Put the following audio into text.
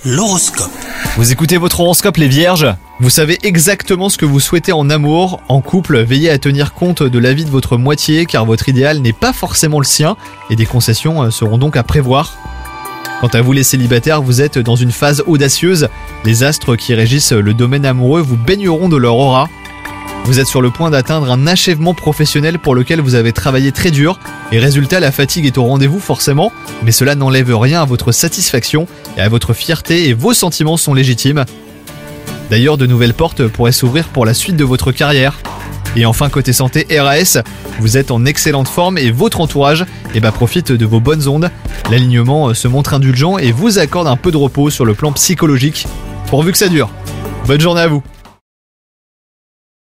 L'horoscope. Vous écoutez votre horoscope les vierges? Vous savez exactement ce que vous souhaitez en amour. En couple, veillez à tenir compte de l'avis de votre moitié car votre idéal n'est pas forcément le sien et des concessions seront donc à prévoir. Quant à vous les célibataires, vous êtes dans une phase audacieuse. Les astres qui régissent le domaine amoureux vous baigneront de leur aura. Vous êtes sur le point d'atteindre un achèvement professionnel pour lequel vous avez travaillé très dur et résultat, la fatigue est au rendez-vous forcément, mais cela n'enlève rien à votre satisfaction et à votre fierté et vos sentiments sont légitimes. D'ailleurs, de nouvelles portes pourraient s'ouvrir pour la suite de votre carrière. Et enfin, côté santé RAS, vous êtes en excellente forme et votre entourage profite de vos bonnes ondes. L'alignement se montre indulgent et vous accorde un peu de repos sur le plan psychologique. Pourvu que ça dure. Bonne journée à vous.